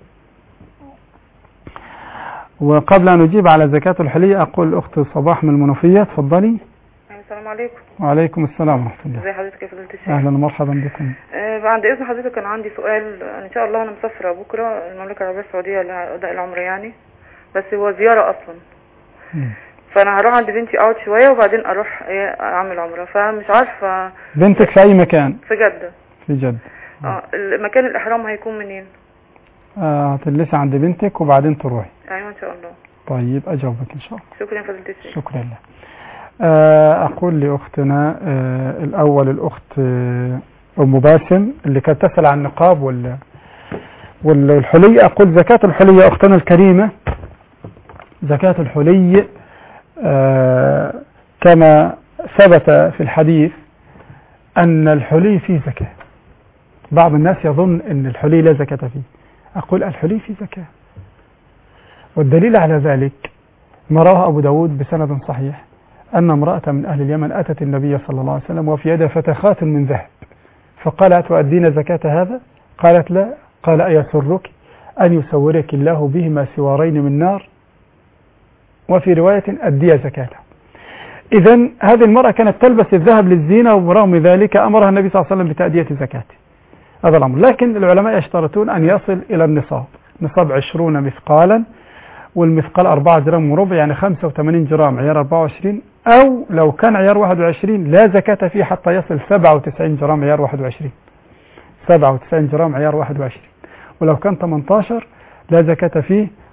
وقبل أن أجيب على زكاة الحلية أقول الأخت صباح من المنوفية، تفضلي. السلام عليكم. وعليكم السلام ورحمة الله. ازي حضرتك يا فضيلة الشيخ؟ أهلا ومرحبا بكم. أه بعد إذن حضرتك كان عندي سؤال. إن شاء الله أنا مسافرة بكرة المملكة العربية السعودية لأداء العمرة يعني، بس هو زيارة أصلا. م. فأنا هروح عند بنتي أقعد شوية وبعدين أروح إيه أعمل عمرة، فمش عارفة. بنتك في أي مكان؟ في جدة. في جدة. اه مكان الإحرام هيكون منين؟ آه هتلسي عند بنتك وبعدين تروحي. أيوة إن شاء الله. طيب أجاوبك إن شاء الله. شكرا يا فضيلة الشيخ. شكرا لله. آه أقول لأختنا آه الأول الأخت آه أم باسم اللي كانت تسأل عن النقاب وال والحلي، أقول زكاة الحلي يا أختنا الكريمة، زكاة الحلي آه كما ثبت في الحديث أن الحلي فيه زكاة. بعض الناس يظن أن الحلي لا زكاة فيه، أقول الحلي فيه زكاة، والدليل على ذلك ما رواه أبو داود بسند صحيح أن امرأة من أهل اليمن أتت النبي صلى الله عليه وسلم وفي يدها فتخات من ذهب، فقالت تؤدين زكاة هذا؟ قالت لا. قال أيسرك أن يسورك الله بهما سوارين من نار؟ وفي رواية أدي زكاته. إذن هذه المرأة كانت تلبس الذهب للزينة، ورغم ذلك أمرها النبي صلى الله عليه وسلم بتأدية زكاته. هذا الأمر، لكن العلماء يشترطون أن يصل إلى النصاب، نصاب عشرون مثقالا، والمثقال أربعة جرام وربع، يعني خمسة وثمانين جرام عيار أربعة وعشرين، أو لو كان عيار واحد وعشرين لا زكاة فيه حتى يصل سبعة وتسعين جرام عيار واحد وعشرين، سبعة وتسعين جرام عيار واحد وعشرين، ولو كان ثمانية عشر لا زكاة فيه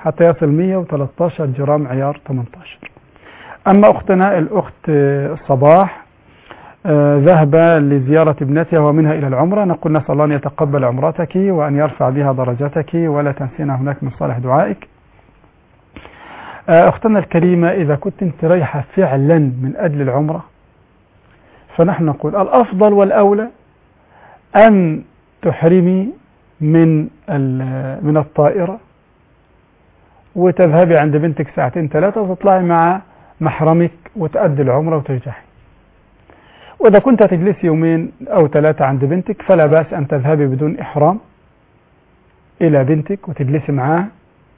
حتى يصل مئة وثلاثة عشر جرام عيار ثمانية عشر. أما أختنا الأخت صباح آه ذهب لزيارة ابنتها ومنها إلى العمرة، نقول نسأل الله أن يتقبل عمرتك وأن يرفع بها درجتك ولا تنسينا هناك من صالح دعائك. آه أختنا الكريمة، إذا كنت أنت رايحة فعلا من أجل العمرة فنحن نقول الأفضل والأولى أن تحرمي من من الطائرة وتذهبي عند بنتك ساعتين ثلاثة وتطلعي مع محرمك وتأدي العمرة وترجعي. وإذا كنت تجلسي يومين أو ثلاثة عند بنتك فلا بأس أن تذهبي بدون إحرام إلى بنتك وتجلسي معها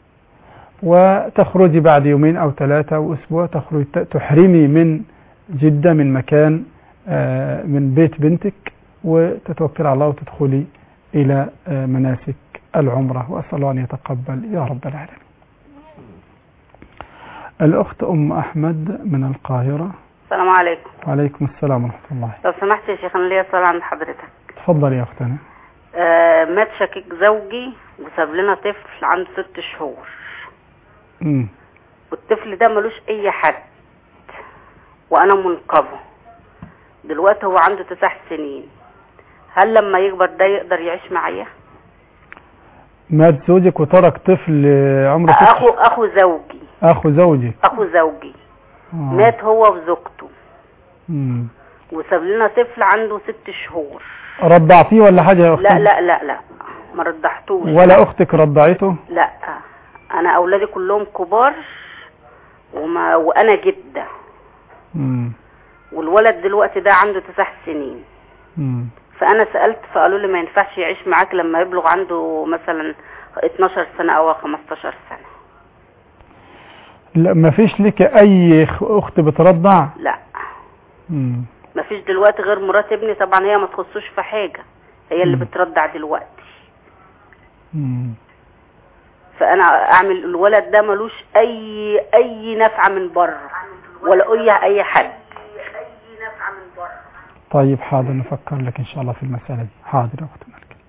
وتخرجي بعد يومين أو ثلاثة أو أسبوع تخرجي تحرمي من جدة من مكان من بيت بنتك وتتوكل على الله وتدخلي إلى مناسك العمرة، وأسأل الله أن يتقبل يا رب العالمين. الأخت أم أحمد من القاهرة. السلام عليكم. وعليكم السلام ورحمة الله. لو سمحت يا شيخ أنا ليا سؤال عند حضرتك. تفضل يا أختنا. آه مات شقيق زوجي وساب لنا طفل عنده ست شهور. امم والطفل ده ملوش أي حد وأنا منقذه. دلوقتي هو عنده تسع سنين، هل لما يكبر ده يقدر يعيش معايا؟ مات زوجك وترك طفل عمره ست أخو أخو زوجي. أخو زوجي. أخو زوجي. آه. مات هو وزوجته. امم وساب لنا طفل عنده ست شهور. رضعتيه ولا حاجة يا أختي؟ لا لا لا لا ما رضعتوش. ولا أختك رضعته؟ لا أنا أولادي كلهم كبار وما وأنا جدة. امم والولد دلوقتي ده عنده تسع سنين. امم فأنا سألت فقالوا لي ما ينفعش يعيش معاك لما يبلغ عنده مثلا اتناشر سنة أو خمستاشر سنة. لا ما فيش لك أي أخت بترضع؟ لا. امم ما فيش دلوقتي غير مرات ابني، طبعا هي ما تخصوش في حاجة، هي اللي بترضع دلوقتي. امم فأنا أعمل الولد ده ملوش أي أي نفع من بره ولا أي أي حد. طيب حاضر نفكر لك إن شاء الله في المسألة دي. حاضر يا أخت مالك.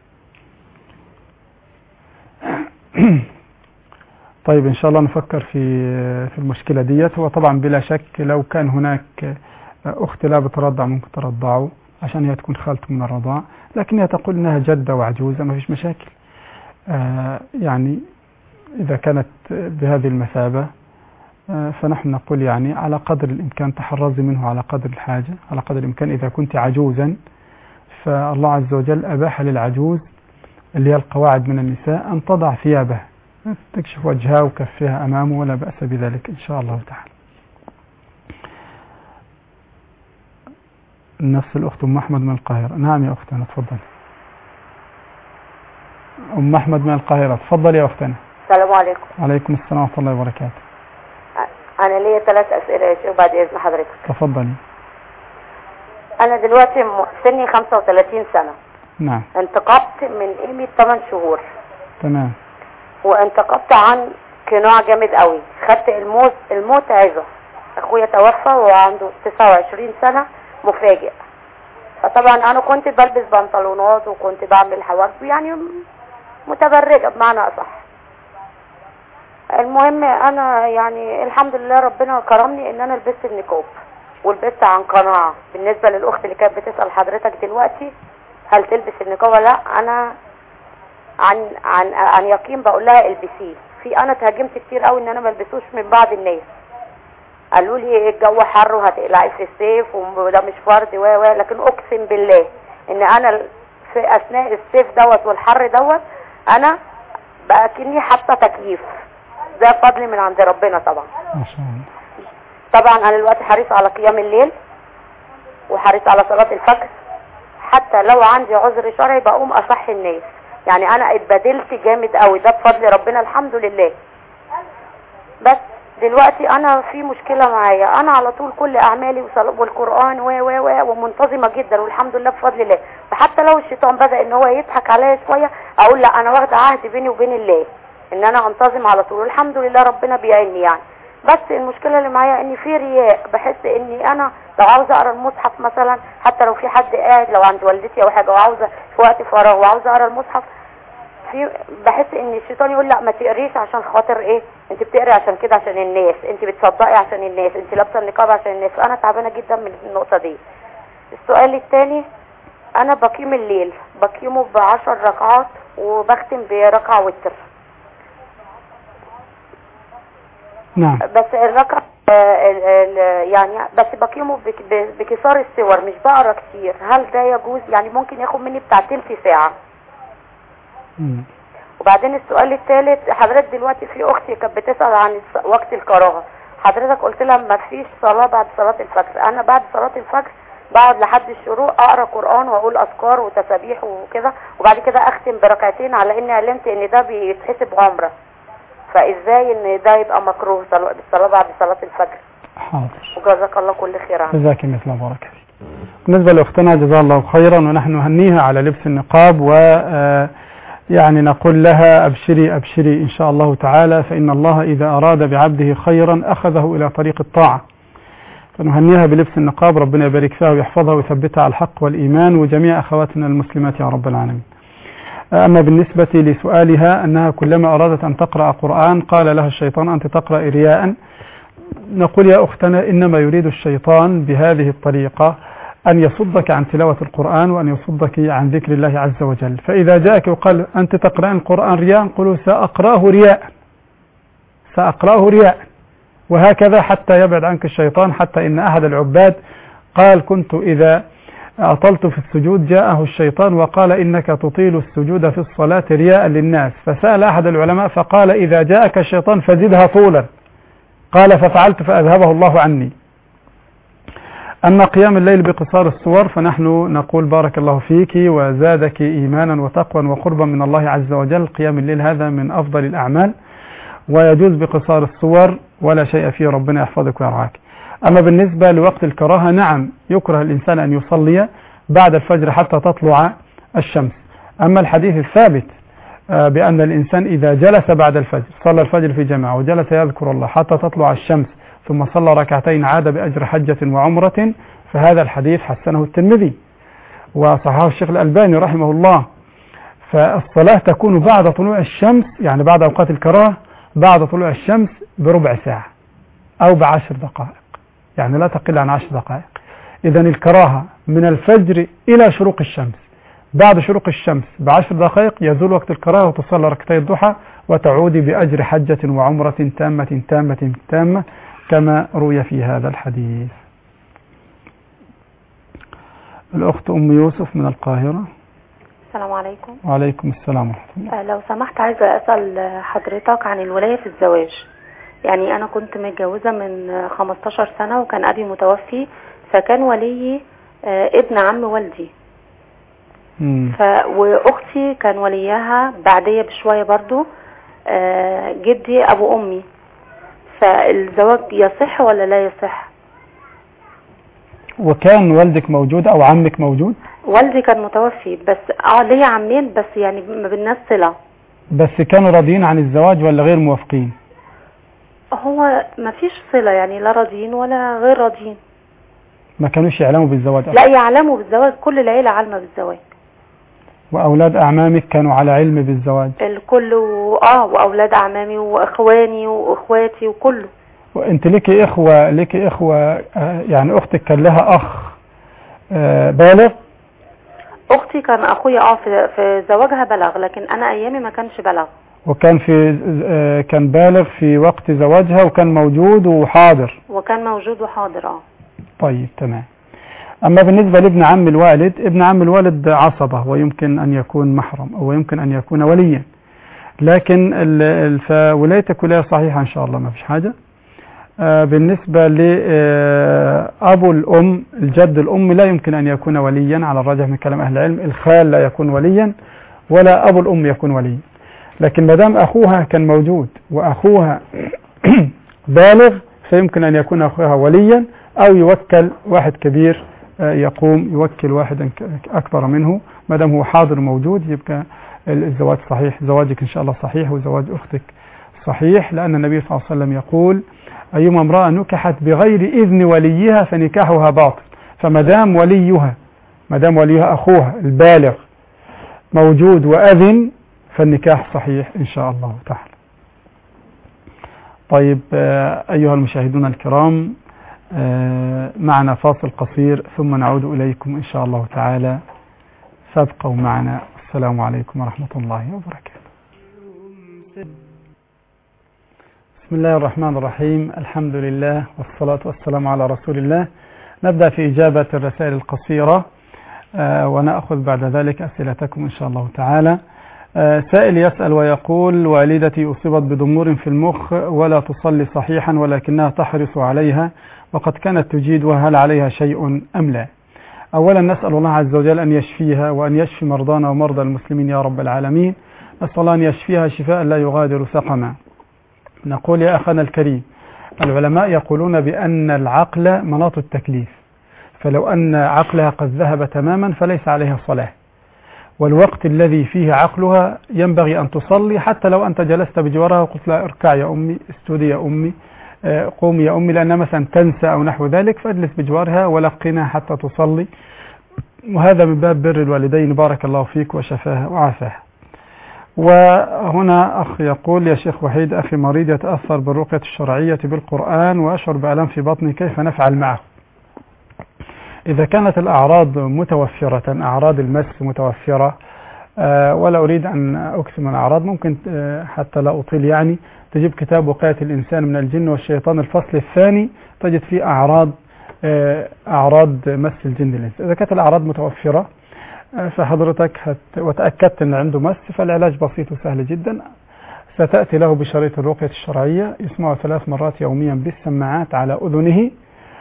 طيب إن شاء الله نفكر في في المشكلة ديت. هو طبعا بلا شك لو كان هناك أخت لا بترضع ممكن ترضعه عشان هي تكون خالته من الرضاع، لكن هي تقول إنها جدة وعجوزة ما فيش مشاكل. آه يعني إذا كانت بهذه المثابة فنحن نقول يعني على قدر الإمكان تحرزي منه على قدر الحاجة، على قدر الإمكان. إذا كنت عجوزا فالله عز وجل أباح للعجوز اللي هي القواعد من النساء أن تضع ثيابها تكشف وجهها وكفها أمامه ولا بأس بذلك إن شاء الله تعالى. نفس الأخت أم أحمد من القاهرة. نعم يا أختنا تفضل. أم أحمد من القاهرة تفضل يا أختنا. السلام عليكم. وعليكم السلام ورحمة الله وبركاته. أنا ليا ثلاث أسئلة يا شيخ بعد إذن حضرتك. تفضلي. أنا دلوقتي سني خمسة وثلاثين سنة. نعم. انتقبت من قيمة ثمان شهور. تمام. وانتقبت عن قناع جامد قوي، خدت الموت الموت عظة. أخويا توفى وهو عنده تسعة وعشرين سنة مفاجئ. فطبعا أنا كنت بلبس بنطلونات وكنت بعمل حواجب يعني متبرجة بمعنى أصح. المهم انا يعني الحمد لله ربنا كرمني ان انا لبست النقاب ولبست عن قناعة. بالنسبة للاخت اللي كانت بتسأل حضرتك دلوقتي هل تلبس النقاب ولا لا، انا عن عن عن يقين بقول لها البسيه. في انا اتهاجمت كتير قوي ان انا ما البسوش من بعض الناس، قالوا لي الجو حر وهتقلعي في الصيف وده مش فرض و و لكن اقسم بالله ان انا في اثناء الصيف دوت والحر دوت انا بقى كني حاطه تكييف. ده فضل من عند ربنا طبعا. ما شاء الله. طبعا انا دلوقتي حريص على قيام الليل وحريص على صلاة الفجر، حتى لو عندي عذر شرعي بقوم اصحي الناس. يعني انا اتبادلت جامد قوي، ده بفضل ربنا الحمد لله. بس دلوقتي انا في مشكلة معايا، انا على طول كل اعمالي والقرآن و و و ومنتظمة جدا والحمد لله بفضل الله. فحتى لو الشيطان بدأ ان هو يضحك عليا شوية اقول لا انا واخدة عهد بيني وبين الله ان انا انتظم على طول والحمد لله ربنا بيعيني يعني. بس المشكلة اللي معايا ان في رياء، بحس اني انا لو عاوزة اقرا المصحف مثلا حتى لو في حد قاعد، لو عند والدتي او حاجة وعاوزة في وقت فراغ وعاوزة اقرا المصحف في بحس ان الشيطان يقول لا ما تقريش عشان خاطر ايه، انت بتقري عشان كده عشان الناس، انت بتصدقي عشان الناس، انت لابسه النقاب عشان الناس. انا تعبانه جدا من النقطه دي. السؤال الثاني، انا بقيم الليل بقيمه بعشر ركعات وبختم بركعه وتر. نعم. بس الركعه يعني بس بقيمه بكسار السور، مش بقرا كتير. هل ده يجوز؟ يعني ممكن ياخد مني بتاع تلت ساعه. مم. وبعدين السؤال الثالث، حضرتك دلوقتي في اختي كانت بتسال عن وقت الكراهه، حضرتك قلت لها ما فيش صلاه بعد صلاه الفجر. انا بعد صلاه الفجر بقعد لحد الشروق اقرا قران واقول اذكار وتسابيح وكده، وبعد كده اختم بركعتين على اني علمت ان ده بيتحسب عمره. فازاي ان ده يبقى مكروه الصلاه بعد صلاه الفجر؟ حاضر. وجزاك الله كل خير عنك. جزاك مثل بارك فيك. بالنسبه لاختنا جزاها الله خيرا، ونحن نهنيها على لبس النقاب، و يعني نقول لها أبشري أبشري إن شاء الله تعالى، فإن الله إذا أراد بعبده خيرا أخذه إلى طريق الطاعة. فنهنيها بلبس النقاب، ربنا يبارك فيها ويحفظها ويثبتها على الحق والإيمان، وجميع أخواتنا المسلمات يا رب العالمين. أما بالنسبة لسؤالها أنها كلما أرادت أن تقرأ قرآن قال لها الشيطان أنت تقرأ رياء، نقول يا أختنا إنما يريد الشيطان بهذه الطريقة أن يصدك عن تلاوة القرآن وأن يصدك عن ذكر الله عز وجل. فإذا جاءك وقال أنت تقرأ القرآن رياء، قلوا سأقرأه رياء سأقرأه رياء وهكذا حتى يبعد عنك الشيطان. حتى إن أحد العباد قال كنت إذا أطلت في السجود جاءه الشيطان وقال إنك تطيل السجود في الصلاة رياء للناس، فسأل أحد العلماء فقال إذا جاءك الشيطان فزدها طولا، قال ففعلت فأذهبه الله عني. أما قيام الليل بقصار الصور فنحن نقول بارك الله فيك وزادك إيمانا وتقوى وقربا من الله عز وجل. قيام الليل هذا من أفضل الأعمال ويجوز بقصار الصور ولا شيء فيه، ربنا يحفظك ويرعاك. أما بالنسبة لوقت الكراهة، نعم يكره الإنسان أن يصلي بعد الفجر حتى تطلع الشمس. أما الحديث الثابت بأن الإنسان إذا جلس بعد الفجر صلى الفجر في جماعة وجلس يذكر الله حتى تطلع الشمس ثم صلى ركعتين عاد بأجر حجة وعمرة، فهذا الحديث حسنه الترمذي وصححه الشيخ الألباني رحمه الله. فالصلاة تكون بعد طلوع الشمس، يعني بعد أوقات الكراهة بعد طلوع الشمس بربع ساعة أو بعشر دقائق، يعني لا تقل عن عشر دقائق. إذن الكراهة من الفجر إلى شروق الشمس، بعد شروق الشمس بعشر دقائق يزول وقت الكراهة وتصلى ركعتي الضحى وتعودي بأجر حجة وعمرة تامة تامة تامة كما روي في هذا الحديث. الأخت أم يوسف من القاهرة. السلام عليكم. وعليكم السلام ورحمة الله. لو سمحت عايزة أسأل حضرتك عن الولاية في الزواج. يعني أنا كنت متجوزة من خمستاشر سنة وكان أبي متوفي، فكان ولي ابن عم والدي، ف... وأختي كان وليها بعدية بشوية برضو جدي أبو أمي. فالزواج يصح ولا لا يصح؟ وكان والدك موجود أو عمك موجود؟ والدي كان متوفي، بس اه ليا عمين بس يعني ما بيناش صلة. بس كانوا راضيين عن الزواج ولا غير موافقين؟ هو ما فيش صلة، يعني لا راضيين ولا غير راضيين. ما كانوش يعلموا بالزواج؟ لا يعلموا بالزواج، كل العيلة علمة بالزواج. وأولاد أعمامك كانوا على علم بالزواج؟ الكل اه، وأولاد أعمامي وإخواني وإخواتي وكله. وأنت لك إخوة لك إخوة يعني أختك كان لها أخ بالغ؟ أختي كان أخويا اه في, في زواجها بلغ، لكن أنا أيامي ما كانش بلغ. وكان في كان بالغ في وقت زواجها وكان موجود وحاضر؟ وكان موجود وحاضر اه. طيب تمام. أما بالنسبة لابن عم الوالد، ابن عم الوالد عصبة ويمكن أن يكون محرم أو يمكن أن يكون وليا، لكن فولايتك ولاية صحيحة إن شاء الله ما فيش حاجة. بالنسبة لأبو الأم الجد الأم لا يمكن أن يكون وليا على الراجح من كلام أهل العلم، الخال لا يكون وليا ولا أبو الأم يكون وليا، لكن مدام أخوها كان موجود وأخوها بالغ فيمكن أن يكون أخوها وليا أو يوكل واحد كبير يقوم يوكل واحدا أكبر منه، مدام هو حاضر موجود يبقى الزواج صحيح. زواجك إن شاء الله صحيح وزواج أختك صحيح، لأن النبي صلى الله عليه وسلم يقول أيما امرأة نكحت بغير إذن وليها فنكاحها باطل. فمدام وليها مدام وليها أخوها البالغ موجود وأذن فالنكاح صحيح إن شاء الله تعالى. طيب أيها المشاهدون الكرام، معنا فاصل قصير ثم نعود إليكم إن شاء الله تعالى، فابقوا معنا. السلام عليكم ورحمة الله وبركاته. بسم الله الرحمن الرحيم، الحمد لله والصلاة والسلام على رسول الله. نبدأ في إجابة الرسائل القصيرة ونأخذ بعد ذلك أسئلتكم إن شاء الله تعالى. سائل يسأل ويقول: والدتي أصيبت بضمور في المخ ولا تصلي صحيحا ولكنها تحرص عليها وقد كانت تجيد، وهل عليها شيء أم لا؟ أولا نسأل الله عز وجل أن يشفيها وأن يشفي مرضانا ومرضى المسلمين يا رب العالمين. نسأل الله أن يشفيها شفاء لا يغادر سقما. نقول يا أخانا الكريم، العلماء يقولون بأن العقل مناط التكليف، فلو أن عقلها قد ذهب تماما فليس عليها صلاة، والوقت الذي فيه عقلها ينبغي أن تصلي، حتى لو أنت جلست بجوارها وقلت لها اركع يا أمي، استودي يا أمي، قوم يا أمي، لأنها مثلا تنسى أو نحو ذلك، فاجلس بجوارها ولقنها حتى تصلي، وهذا من باب بر الوالدين. بارك الله فيك وشفاها وعافاها. وهنا أخ يقول: يا شيخ وحيد، أخي مريض يتأثر بالرقية الشرعية بالقرآن وأشعر بألم في بطني، كيف نفعل معه؟ إذا كانت الأعراض متوفرة، أعراض المس متوفرة، أه ولا أريد أن أكثر من الأعراض، ممكن أه حتى لا أطيل يعني، تجيب كتاب وقاية الإنسان من الجن والشيطان الفصل الثاني، تجد فيه أعراض أه أعراض مس الجن الإنس. إذا كانت الأعراض متوفرة أه فحضرتك هت وتأكدت أن عنده مس، فالعلاج بسيط وسهل جدا. ستأتي له بشريط الرقية الشرعية يسمعه ثلاث مرات يوميا بالسماعات على أذنه،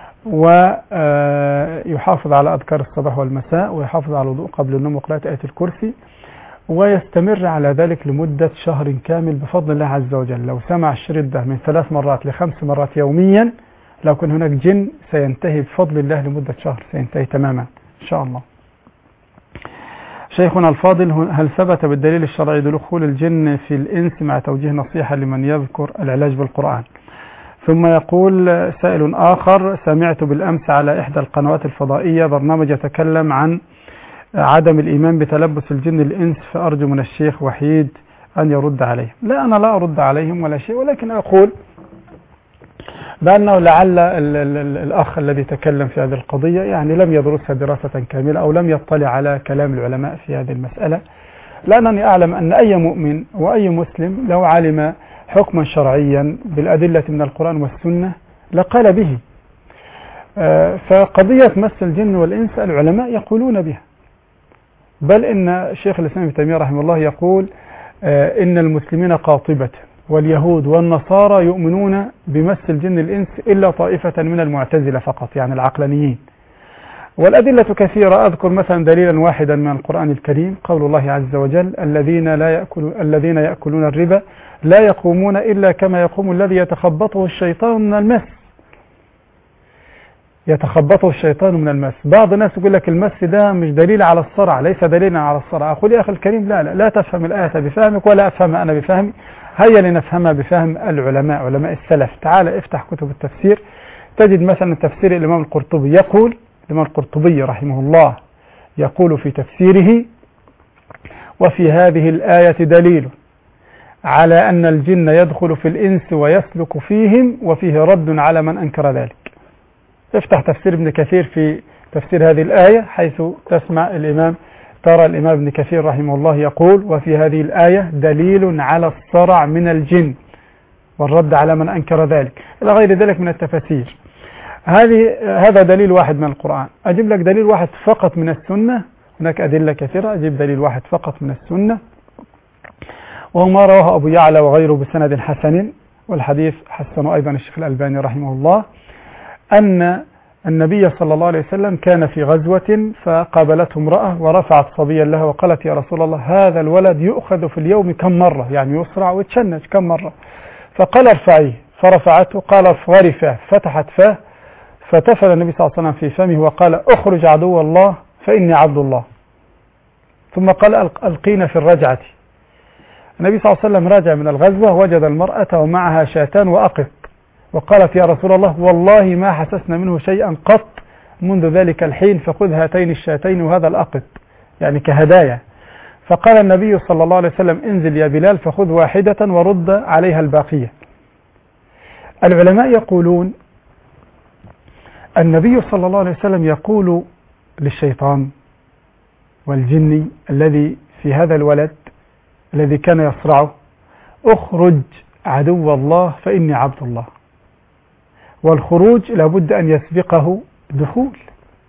ويحافظ على أذكار الصباح والمساء، ويحافظ على الوضوء قبل النوم وقراءة آية الكرسي، ويستمر على ذلك لمدة شهر كامل بفضل الله عز وجل. لو سمع الشريط ده من ثلاث مرات لخمس مرات يوميا، لو كان هناك جن سينتهي بفضل الله لمدة شهر، سينتهي تماما إن شاء الله. شيخنا الفاضل، هل ثبت بالدليل الشرعي دخول الجن في الإنس مع توجيه نصيحة لمن يذكر العلاج بالقرآن؟ ثم يقول سائل آخر: سمعت بالأمس على إحدى القنوات الفضائية برنامج يتكلم عن عدم الإيمان بتلبس الجن الإنس، فأرجو من الشيخ وحيد أن يرد عليه. لا، أنا لا أرد عليهم ولا شيء، ولكن أقول بأنه لعل ال ال ال الأخ الذي تكلم في هذه القضية يعني لم يدرسها دراسة كاملة، أو لم يطلع على كلام العلماء في هذه المسألة، لأنني أعلم أن أي مؤمن وأي مسلم لو علم حكما شرعيا بالأدلة من القرآن والسنة لقال به. فقضية مس الجن والإنس العلماء يقولون بها، بل إن شيخ الإسلام ابن تيمية رحمه الله يقول إن المسلمين قاطبة واليهود والنصارى يؤمنون بمس الجن الإنس إلا طائفة من المعتزلة فقط، يعني العقلانيين. والأدلة كثيرة، أذكر مثلا دليلا واحدا من القرآن الكريم، قول الله عز وجل: الذين لا يأكل الذين يأكلون الربا لا يقومون إلا كما يقوم الذي يتخبطه الشيطان من المس. يتخبطه الشيطان من المس. بعض الناس يقول لك المس ده مش دليل على الصرع، ليس دليلا على الصرع. أقول يا أخي الكريم، لا لا لا تفهم الآية بفهمك ولا أفهمها أنا بفهمي، هيا لنفهمها بفهم العلماء، علماء السلف. تعال افتح كتب التفسير، تجد مثلا تفسير الإمام القرطبي، يقول الإمام القرطبي رحمه الله يقول في تفسيره: وفي هذه الآية دليل على أن الجن يدخل في الإنس ويسلك فيهم، وفيه رد على من أنكر ذلك. افتح تفسير ابن كثير في تفسير هذه الآية، حيث تسمع الإمام ترى الإمام ابن كثير رحمه الله يقول: وفي هذه الآية دليل على الصرع من الجن والرد على من أنكر ذلك، إلى غير ذلك من التفاسير. هذه هذا دليل واحد من القرآن. أجيب لك دليل واحد فقط من السنة، هناك أدلة كثيرة، أجيب دليل واحد فقط من السنة، وهو ما رواه أبو يعلى وغيره بسند حسن، والحديث حسنه أيضا الشيخ الألباني رحمه الله، أن النبي صلى الله عليه وسلم كان في غزوة فقابلته امرأة ورفعت صبيا لها وقالت: يا رسول الله، هذا الولد يؤخذ في اليوم كم مرة، يعني يصرع ويتشنج كم مرة؟ فقال: ارفعيه. فرفعته، قال: اصغري فاه. فتحت فاه، فتفل النبي صلى الله عليه وسلم في فمه وقال: اخرج عدو الله فإني عبد الله. ثم قال: ألقينا في الرجعة. النبي صلى الله عليه وسلم راجع من الغزوة، وجد المرأة ومعها شاتان وأقط، وقالت: يا رسول الله، والله ما حسسنا منه شيئا قط منذ ذلك الحين، فخذ هاتين الشاتين وهذا الأقط، يعني كهدايا. فقال النبي صلى الله عليه وسلم انزل يا بلال فخذ واحدة ورد عليها الباقية. العلماء يقولون النبي صلى الله عليه وسلم يقول للشيطان والجني الذي في هذا الولد الذي كان يصرعه اخرج عدو الله فإني عبد الله، والخروج لابد أن يسبقه دخول.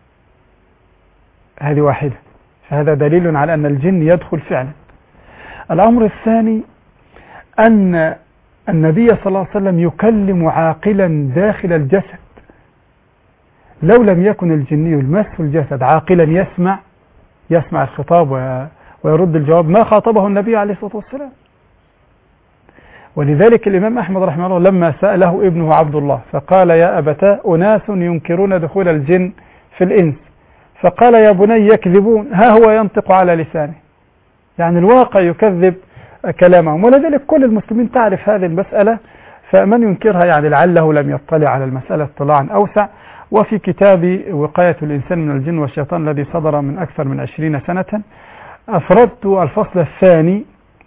هذه واحدة، فهذا دليل على أن الجن يدخل فعلا. الأمر الثاني أن النبي صلى الله عليه وسلم يكلم عاقلا داخل الجسد، لو لم يكن الجني المس الجسد عاقلا يسمع يسمع الخطاب ويرد الجواب ما خاطبه النبي عليه الصلاة والسلام. ولذلك الإمام أحمد رحمه الله لما سأله ابنه عبد الله فقال يا أبتاه أناس ينكرون دخول الجن في الإنس، فقال يا بني يكذبون ها هو ينطق على لسانه، يعني الواقع يكذب كلامهم. ولذلك كل المسلمين تعرف هذه المسألة، فمن ينكرها يعني لعله لم يطلع على المسألة اطلاعا أوسع. وفي كتاب وقاية الإنسان من الجن والشيطان الذي صدر من أكثر من عشرين سنة أفردت الفصل الثاني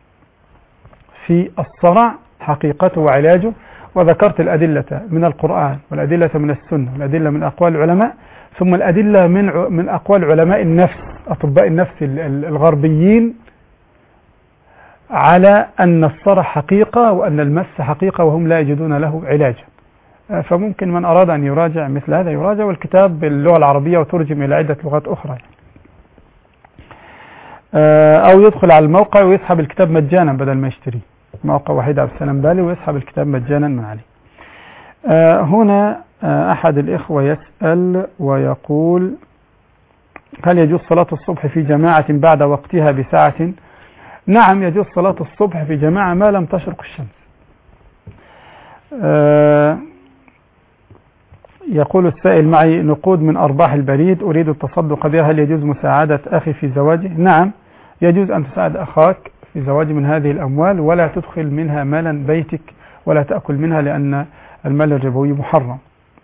في الصرع حقيقته وعلاجه، وذكرت الأدلة من القرآن والأدلة من السنة والأدلة من أقوال العلماء، ثم الأدلة من من أقوال علماء النفس أطباء النفس الغربيين على أن الصرع حقيقة وأن المس حقيقة وهم لا يجدون له علاجا. فممكن من أراد أن يراجع مثل هذا يراجع، والكتاب باللغة العربية وترجم إلى عدة لغات أخرى، أو يدخل على الموقع ويسحب الكتاب مجانا بدل ما يشتري موقع وحيد عبد السلام بالي ويسحب الكتاب مجانا من عليه. هنا أحد الإخوة يسأل ويقول هل يجوز صلاة الصبح في جماعة بعد وقتها بساعة؟ نعم يجوز صلاة الصبح في جماعة ما لم تشرق الشمس. يقول السائل معي نقود من أرباح البريد أريد التصدق بها، هل يجوز مساعدة أخي في زواجه؟ نعم يجوز أن تساعد أخاك في زواج من هذه الأموال، ولا تدخل منها مالا بيتك ولا تأكل منها لأن المال الربوي محرم.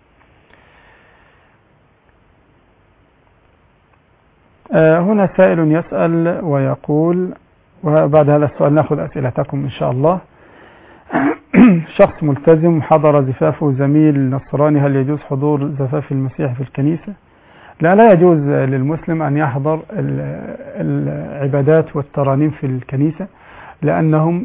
هنا سائل يسأل ويقول، وبعد هذا السؤال نأخذ أسئلتكم إن شاء الله. شخص ملتزم حضر زفافه زميل نصراني، هل يجوز حضور زفاف المسيح في الكنيسة؟ لا لا يجوز للمسلم أن يحضر العبادات والترانيم في الكنيسة، لأنهم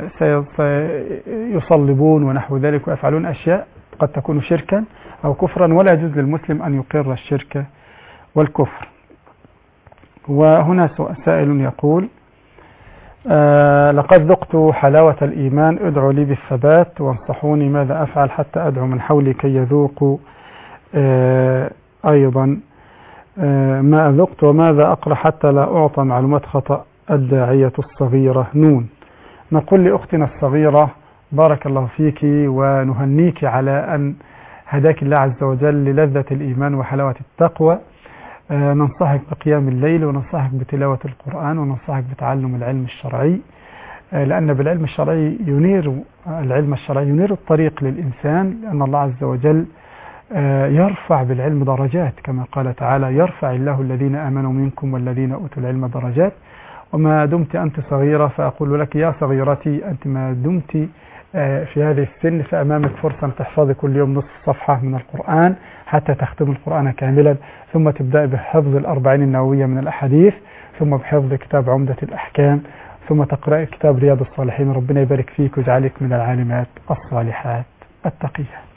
سيصلبون ونحو ذلك ويفعلون أشياء قد تكون شركا أو كفرا، ولا يجوز للمسلم أن يقر الشرك والكفر. وهنا سائل يقول آه لقد ذقت حلاوة الإيمان ادعوا لي بالثبات وانصحوني ماذا أفعل حتى أدعو من حولي كي يذوقوا آه أيضا آه ما ذقت، وماذا أقرأ حتى لا أعطى معلومات خطأ الداعية الصغيرة نون. نقول لأختنا الصغيرة بارك الله فيك ونهنيك على أن هداك الله عز وجل للذة الإيمان وحلاوة التقوى. آه ننصحك بقيام الليل وننصحك بتلاوة القرآن وننصحك بتعلم العلم الشرعي، آه لأن بالعلم الشرعي ينير العلم الشرعي ينير الطريق للإنسان، لأن الله عز وجل آه يرفع بالعلم درجات كما قال تعالى يرفع الله الذين آمنوا منكم والذين أوتوا العلم درجات. وما دمت أنت صغيرة فأقول لك يا صغيرتي أنت ما دمت في هذه السن فأمامك فرصة تحفظي كل يوم نصف صفحة من القرآن حتى تختم القرآن كاملا، ثم تبدأ بحفظ الأربعين النووية من الأحاديث، ثم بحفظ كتاب عمدة الأحكام، ثم تقرأ كتاب رياض الصالحين. ربنا يبارك فيك ويجعلك من العالمات الصالحات التقيات.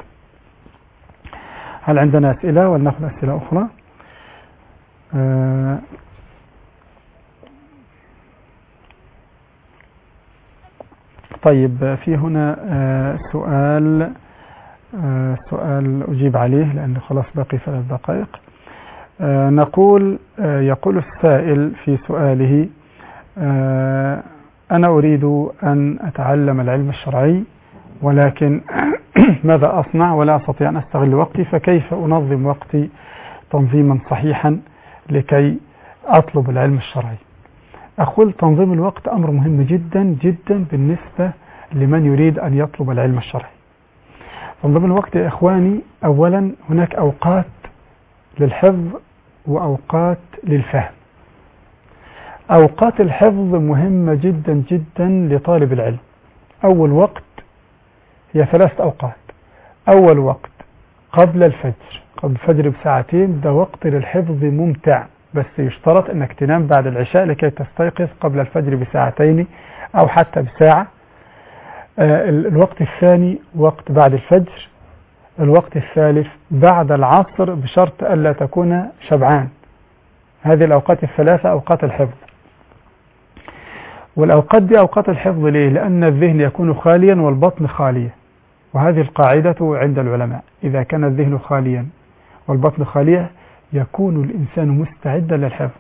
هل عندنا أسئلة ولا نأخذ أسئلة أخرى؟ آه طيب في هنا آه سؤال آه سؤال أجيب عليه لأنه خلاص باقي ثلاث دقائق. آه نقول آه يقول السائل في سؤاله آه أنا أريد أن أتعلم العلم الشرعي ولكن ماذا أصنع ولا أستطيع أن أستغل وقتي، فكيف أنظم وقتي تنظيما صحيحا لكي أطلب العلم الشرعي؟ أقول تنظيم الوقت أمر مهم جدا جدا بالنسبة لمن يريد أن يطلب العلم الشرعي. تنظيم الوقت يا إخواني، أولا هناك أوقات للحفظ وأوقات للفهم. أوقات الحفظ مهمة جدا جدا لطالب العلم. أول وقت هي ثلاث أوقات. أول وقت قبل الفجر، قبل الفجر بساعتين، ده وقت للحفظ ممتع، بس يشترط أنك تنام بعد العشاء لكي تستيقظ قبل الفجر بساعتين أو حتى بساعة. آه الوقت الثاني وقت بعد الفجر. الوقت الثالث بعد العصر بشرط ألا تكون شبعان. هذه الأوقات الثلاثة أوقات الحفظ. والأوقات دي أوقات الحفظ ليه؟ لأن الذهن يكون خاليا والبطن خالية، وهذه القاعدة عند العلماء: إذا كان الذهن خاليا والبطن خالية يكون الإنسان مستعدا للحفظ.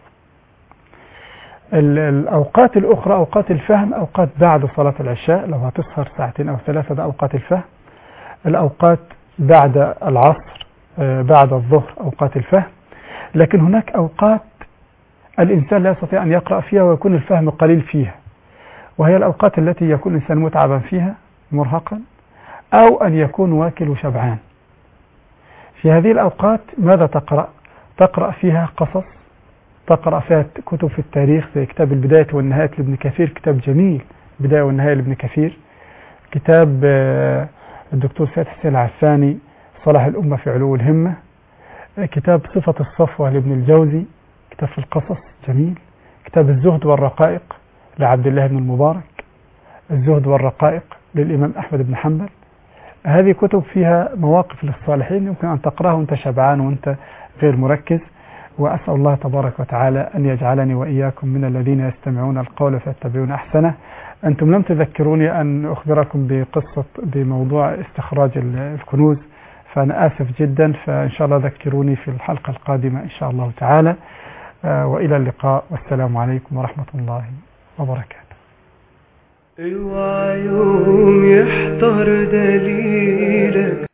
الأوقات الأخرى أوقات الفهم، أوقات بعد صلاة العشاء، لو هتسهر ساعتين أو ثلاثة ده أوقات الفهم. الأوقات بعد العصر، بعد الظهر، أوقات الفهم. لكن هناك أوقات الإنسان لا يستطيع أن يقرأ فيها ويكون الفهم قليل فيها، وهي الأوقات التي يكون الإنسان متعبا فيها مرهقا، أو أن يكون واكل وشبعان. في هذه الأوقات ماذا تقرأ؟ تقرأ فيها قصص، تقرأ فيها كتب في التاريخ زي كتاب البداية والنهاية لابن كثير، كتاب جميل بداية والنهاية لابن كثير. كتاب الدكتور سيد حسين العساني صلاح الأمة في علو الهمة. كتاب صفة الصفوة لابن الجوزي، كتاب في القصص جميل. كتاب الزهد والرقائق لعبد الله بن المبارك. الزهد والرقائق للإمام أحمد بن حنبل. هذه كتب فيها مواقف للصالحين يمكن أن تقرأها وأنت شبعان وأنت غير مركز. وأسأل الله تبارك وتعالى أن يجعلني وإياكم من الذين يستمعون القول فيتبعون أحسنه. أنتم لم تذكروني أن أخبركم بقصة بموضوع استخراج الكنوز، فأنا آسف جدا، فإن شاء الله ذكروني في الحلقة القادمة إن شاء الله تعالى. وإلى اللقاء، والسلام عليكم ورحمة الله وبركاته. اوعى يوم يحضر دليلك